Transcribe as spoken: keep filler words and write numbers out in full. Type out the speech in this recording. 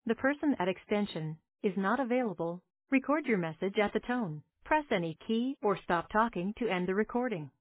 The person at extension is not available. Record your message at the tone. Press any key or stop talking to end the recording.